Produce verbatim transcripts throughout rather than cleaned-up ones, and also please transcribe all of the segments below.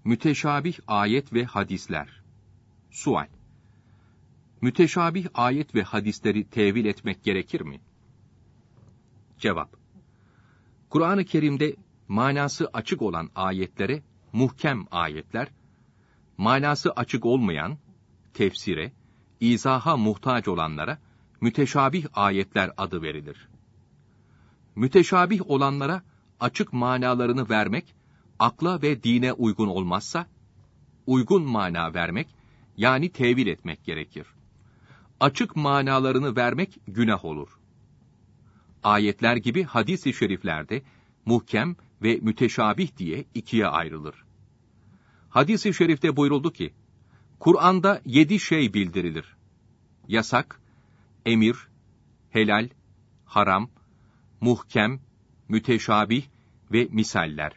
Müteşabih ayet ve hadisler. Sual: Müteşabih ayet ve hadisleri tevil etmek gerekir mi? Cevap: Kur'an-ı Kerim'de manası açık olan ayetlere muhkem ayetler, manası açık olmayan, tefsire, izaha muhtaç olanlara müteşabih ayetler adı verilir. Müteşabih olanlara açık manalarını vermek, akla ve dine uygun olmazsa, uygun mana vermek, yani tevil etmek gerekir. Açık manalarını vermek günah olur. Ayetler gibi hadis-i şeriflerde muhkem ve müteşabih diye ikiye ayrılır. Hadis-i şerifte buyuruldu ki, Kur'an'da yedi şey bildirilir. Yasak, emir, helal, haram, muhkem, müteşabih ve misaller.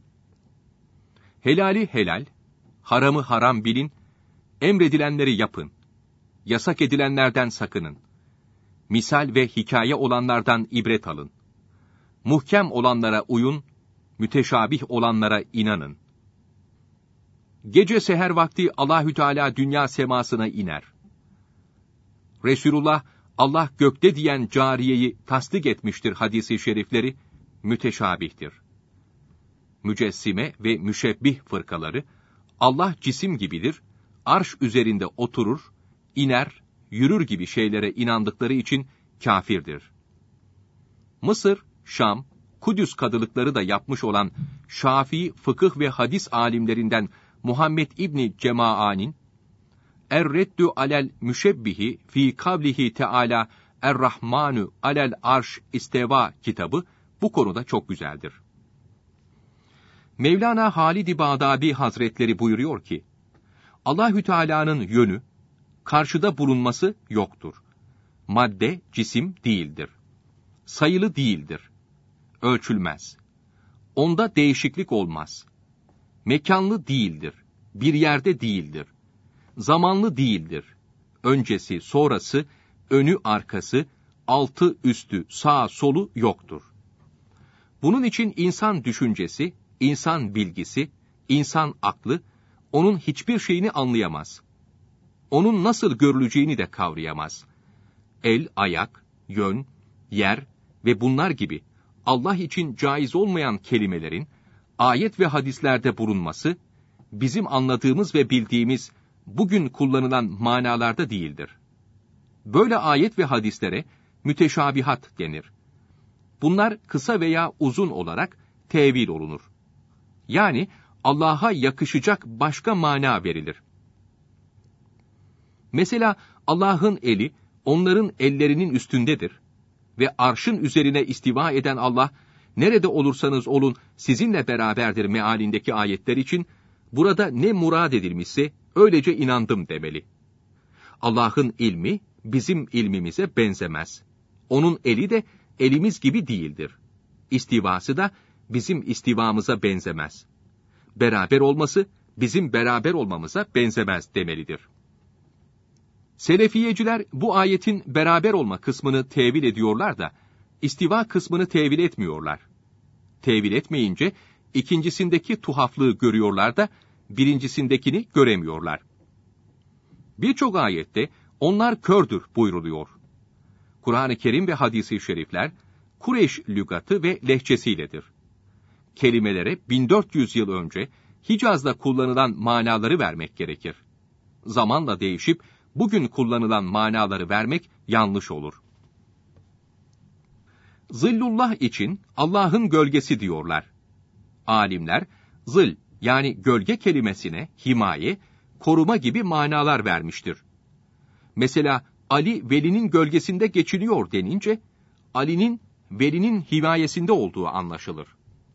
Helali helal, haramı haram bilin, emredilenleri yapın, yasak edilenlerden sakının, misal ve hikaye olanlardan ibret alın, muhkem olanlara uyun, müteşabih olanlara inanın. Gece seher vakti Allahü Teala dünya semasına iner. Resulullah, Allah gökte diyen cariyeyi tasdik etmiştir hadisi şerifleri, müteşabihtir. Mücessime ve müşebbih fırkaları, Allah cisim gibidir, arş üzerinde oturur, iner, yürür gibi şeylere inandıkları için kâfirdir. Mısır, Şam, Kudüs kadılıkları da yapmış olan Şafii fıkıh ve hadis alimlerinden Muhammed İbni Cemaa'nin Er-Reddü alel müşebbihi fi kavlihi Teala Er-Rahmanu alel arş isteva kitabı bu konuda çok güzeldir. Mevlana Halid-i Bağdadi Hazretleri buyuruyor ki, Allahü Teala'nın yönü, karşıda bulunması yoktur. Madde, cisim değildir. Sayılı değildir. Ölçülmez. Onda değişiklik olmaz. Mekanlı değildir. Bir yerde değildir. Zamanlı değildir. Öncesi, sonrası, önü, arkası, altı, üstü, sağ, solu yoktur. Bunun için insan düşüncesi, insan bilgisi, insan aklı, onun hiçbir şeyini anlayamaz. Onun nasıl görüleceğini de kavrayamaz. El, ayak, yön, yer ve bunlar gibi Allah için caiz olmayan kelimelerin ayet ve hadislerde bulunması, bizim anladığımız ve bildiğimiz bugün kullanılan manalarda değildir. Böyle ayet ve hadislere müteşabihat denir. Bunlar kısa veya uzun olarak tevil olunur. Yani Allah'a yakışacak başka mana verilir. Mesela Allah'ın eli, onların ellerinin üstündedir ve arşın üzerine istiva eden Allah, nerede olursanız olun sizinle beraberdir mealindeki ayetler için, burada ne murad edilmişse öylece inandım demeli. Allah'ın ilmi bizim ilmimize benzemez. Onun eli de elimiz gibi değildir. İstivası da bizim istivamıza benzemez. Beraber olması bizim beraber olmamıza benzemez demelidir. Selefiyeciler bu ayetin beraber olma kısmını tevil ediyorlar da, istiva kısmını tevil etmiyorlar. Tevil etmeyince, ikincisindeki tuhaflığı görüyorlar da, birincisindekini göremiyorlar. Birçok ayette, onlar kördür buyruluyor. Kur'an-ı Kerim ve hadis-i şerifler, Kureyş lügatı ve lehçesiyledir. Kelimelere bin dört yüz yıl önce, Hicaz'da kullanılan manaları vermek gerekir. Zamanla değişip, bugün kullanılan manaları vermek yanlış olur. Zillullah için Allah'ın gölgesi diyorlar. Alimler, zil yani gölge kelimesine himaye, koruma gibi manalar vermiştir. Mesela Ali velinin gölgesinde geçiliyor denince, Ali'nin velinin himayesinde olduğu anlaşılır.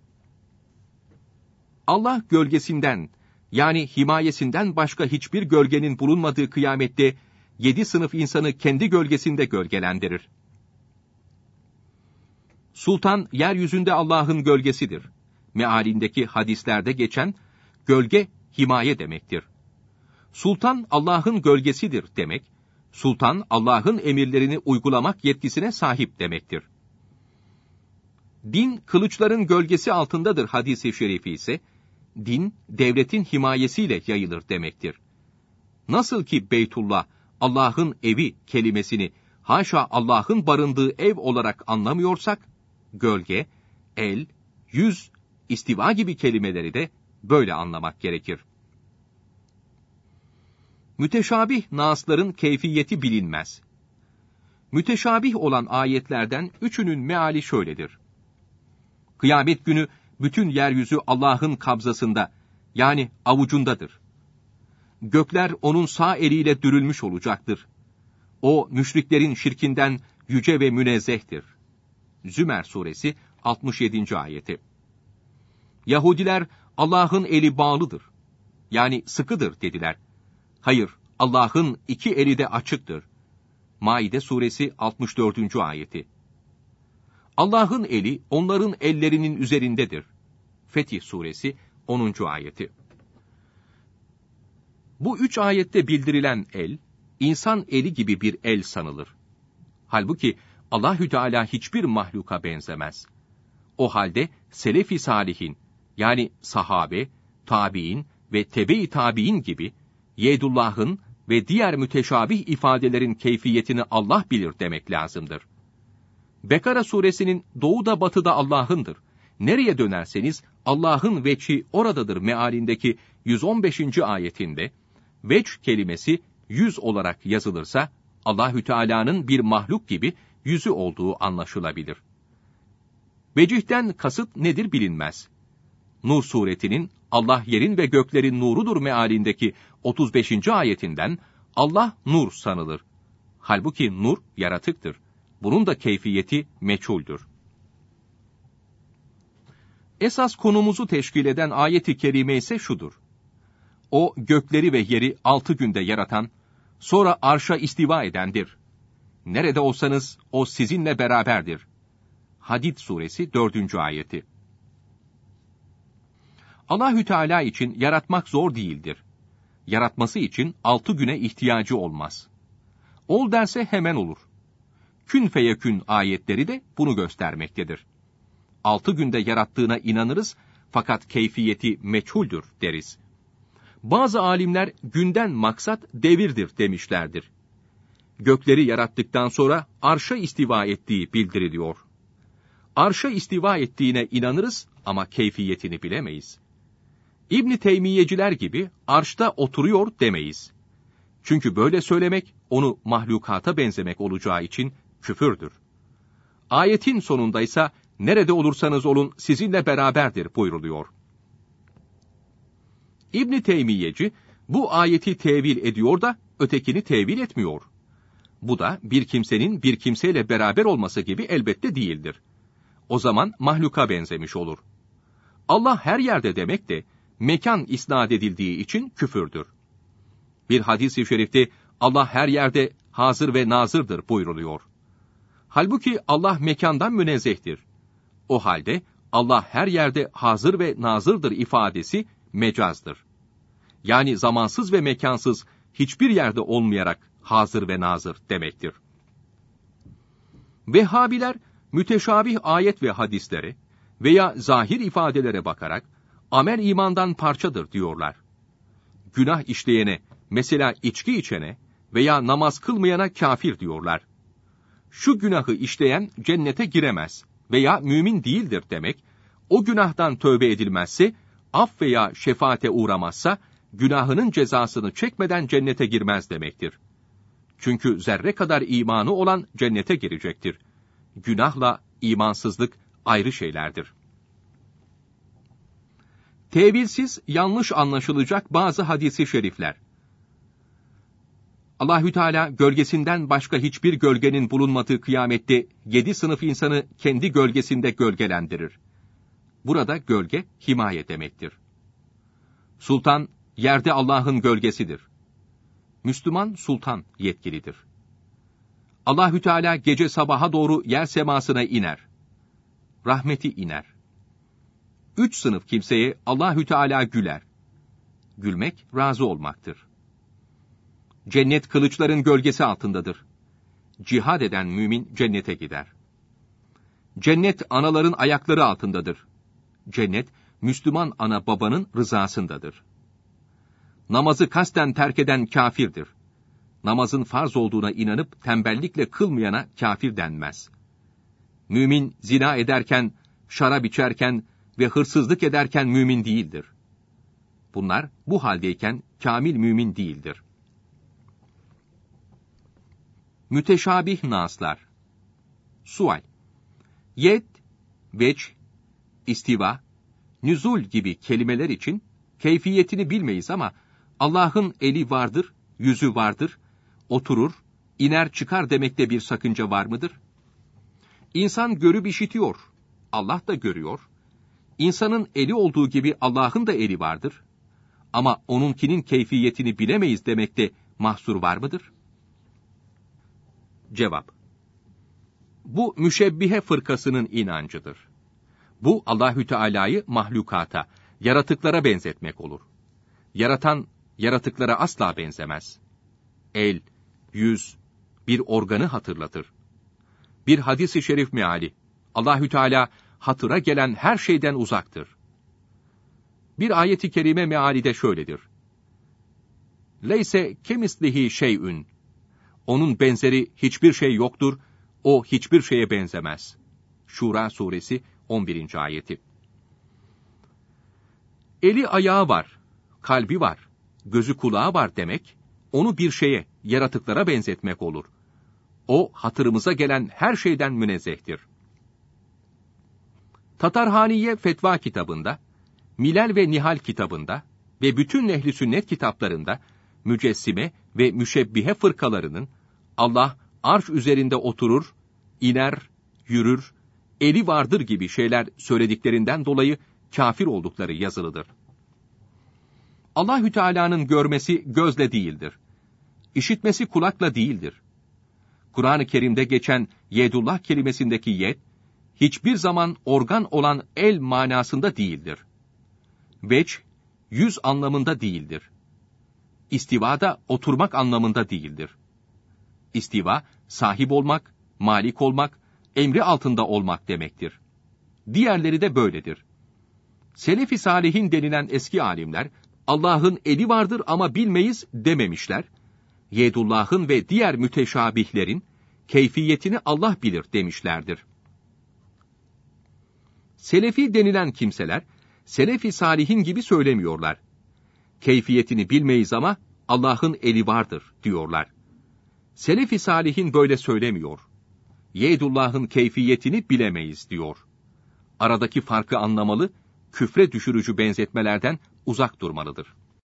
Allah gölgesinden, yani himayesinden başka hiçbir gölgenin bulunmadığı kıyamette, yedi sınıf insanı kendi gölgesinde gölgelendirir. Sultan, yeryüzünde Allah'ın gölgesidir. Mealindeki hadislerde geçen, gölge, himaye demektir. Sultan, Allah'ın gölgesidir demek, sultan, Allah'ın emirlerini uygulamak yetkisine sahip demektir. Din, kılıçların gölgesi altındadır hadis-i şerifi ise, din, devletin himayesiyle yayılır demektir. Nasıl ki Beytullah, Allah'ın evi kelimesini haşa Allah'ın barındığı ev olarak anlamıyorsak, gölge, el, yüz, istiva gibi kelimeleri de böyle anlamak gerekir. Müteşabih nasların keyfiyeti bilinmez. Müteşabih olan ayetlerden üçünün meali şöyledir. Kıyamet günü bütün yeryüzü Allah'ın kabzasında, yani avucundadır. Gökler onun sağ eliyle dürülmüş olacaktır. O, müşriklerin şirkinden yüce ve münezzehtir. Zümer suresi altmış yedinci ayeti. Yahudiler, Allah'ın eli bağlıdır, yani sıkıdır dediler. Hayır, Allah'ın iki eli de açıktır. Maide suresi altmış dördüncü ayeti. Allah'ın eli onların ellerinin üzerindedir. Fetih suresi onuncu ayeti. Bu üç ayette bildirilen el, insan eli gibi bir el sanılır. Halbuki Allahü Teala hiçbir mahluka benzemez. O halde selef-i salihin, yani sahabe, tabiin ve tebe-i tabiin gibi yedullah'ın ve diğer müteşabih ifadelerin keyfiyetini Allah bilir demek lazımdır. Bekara suresinin doğuda batıda Allah'ındır, nereye dönerseniz Allah'ın veçhi oradadır mealindeki yüz on beşinci ayetinde, veç kelimesi yüz olarak yazılırsa, Allahü Teala'nın bir mahluk gibi yüzü olduğu anlaşılabilir. Vecihten kasıt nedir bilinmez. Nur suretinin Allah yerin ve göklerin nurudur mealindeki otuz beşinci ayetinden Allah nur sanılır. Halbuki nur yaratıktır. Bunun da keyfiyeti meçhuldür. Esas konumuzu teşkil eden ayet-i kerime ise şudur. O gökleri ve yeri altı günde yaratan, sonra arşa istiva edendir. Nerede olsanız o sizinle beraberdir. Hadid suresi dördüncü ayeti. Allahü Teala için yaratmak zor değildir. Yaratması için altı güne ihtiyacı olmaz. Ol derse hemen olur. Kün feyekün ayetleri de bunu göstermektedir. Altı günde yarattığına inanırız, fakat keyfiyeti meçhuldür deriz. Bazı alimler günden maksat devirdir demişlerdir. Gökleri yarattıktan sonra arşa istiva ettiği bildiriliyor. Arşa istiva ettiğine inanırız ama keyfiyetini bilemeyiz. İbn-i Teymiyeciler gibi arşta oturuyor demeyiz. Çünkü böyle söylemek onu mahlukata benzemek olacağı için küfürdür. Ayetin sonundaysa nerede olursanız olun sizinle beraberdir buyruluyor. İbn-i Teymiyeci bu ayeti tevil ediyor da ötekini tevil etmiyor. Bu da bir kimsenin bir kimseyle beraber olması gibi elbette değildir. O zaman mahluka benzemiş olur. Allah her yerde demek de mekan isnat edildiği için küfürdür. Bir hadis-i şerifte Allah her yerde hazır ve nazırdır buyruluyor. Halbuki Allah mekandan münezzehtir. O halde Allah her yerde hazır ve nazırdır ifadesi mecazdır. Yani zamansız ve mekansız hiçbir yerde olmayarak hazır ve nazır demektir. Vehhabiler müteşabih ayet ve hadislere veya zahir ifadelere bakarak amel imandan parçadır diyorlar. Günah işleyene, mesela içki içene veya namaz kılmayana kafir diyorlar. Şu günahı işleyen cennete giremez veya mümin değildir demek, o günahtan tövbe edilmezse, af veya şefaate uğramazsa, günahının cezasını çekmeden cennete girmez demektir. Çünkü zerre kadar imanı olan cennete girecektir. Günahla imansızlık ayrı şeylerdir. Tevilsiz, yanlış anlaşılacak bazı hadis-i şerifler. Allahü Teala gölgesinden başka hiçbir gölgenin bulunmadığı kıyamette yedi sınıf insanı kendi gölgesinde gölgelendirir. Burada gölge himaye demektir. Sultan yerde Allah'ın gölgesidir. Müslüman sultan yetkilidir. Allahü Teala gece sabaha doğru yer semasına iner. Rahmeti iner. Üç sınıf kimseye Allahü Teala güler. Gülmek razı olmaktır. Cennet kılıçların gölgesi altındadır. Cihad eden mümin cennete gider. Cennet anaların ayakları altındadır. Cennet Müslüman ana babanın rızasındadır. Namazı kasten terk eden kâfirdir. Namazın farz olduğuna inanıp tembellikle kılmayana kâfir denmez. Mümin zina ederken, şarap içerken ve hırsızlık ederken mümin değildir. Bunlar bu haldeyken kamil mümin değildir. Müteşabih naslar. Sual. Yed, veç, istiva, nüzul gibi kelimeler için keyfiyetini bilmeyiz ama Allah'ın eli vardır, yüzü vardır, oturur, iner çıkar demekte bir sakınca var mıdır? İnsan görüp işitiyor, Allah da görüyor. İnsanın eli olduğu gibi Allah'ın da eli vardır. Ama onunkinin keyfiyetini bilemeyiz demekte mahsur var mıdır? Cevap. Bu müşebbihe fırkasının inancıdır. Bu Allahü Teala'yı mahlukata, yaratıklara benzetmek olur. Yaratan yaratıklara asla benzemez. El, yüz, bir organı hatırlatır. Bir hadis-i şerif meali, Allahü Teala hatıra gelen her şeyden uzaktır. Bir ayet-i kerime meali de şöyledir. Leyse kemislihi şey'ün. Onun benzeri hiçbir şey yoktur, o hiçbir şeye benzemez. Şura suresi on birinci ayeti. Eli ayağı var, kalbi var, gözü kulağı var demek, onu bir şeye, yaratıklara benzetmek olur. O hatırımıza gelen her şeyden münezzehtir. Tatarhaniye Fetva kitabında, Milal ve Nihal kitabında ve bütün ehli sünnet kitaplarında mücessime ve müşebbihe fırkalarının Allah arş üzerinde oturur, iner, yürür, eli vardır gibi şeyler söylediklerinden dolayı kafir oldukları yazılıdır. Allahü Teala'nın görmesi gözle değildir. İşitmesi kulakla değildir. Kur'an-ı Kerim'de geçen yedullah kelimesindeki yed, hiçbir zaman organ olan el manasında değildir. Veç, yüz anlamında değildir. İstiva da oturmak anlamında değildir. İstiva, sahip olmak, malik olmak, emri altında olmak demektir. Diğerleri de böyledir. Selef-i Salihin denilen eski alimler, Allah'ın eli vardır ama bilmeyiz dememişler. Yedullah'ın ve diğer müteşabihlerin keyfiyetini Allah bilir demişlerdir. Selefi denilen kimseler, Selef-i Salihin gibi söylemiyorlar. Keyfiyetini bilmeyiz ama Allah'ın eli vardır diyorlar. Selef-i Salihin böyle söylemiyor. Yedullah'ın keyfiyetini bilemeyiz diyor. Aradaki farkı anlamalı, küfre düşürücü benzetmelerden uzak durmalıdır.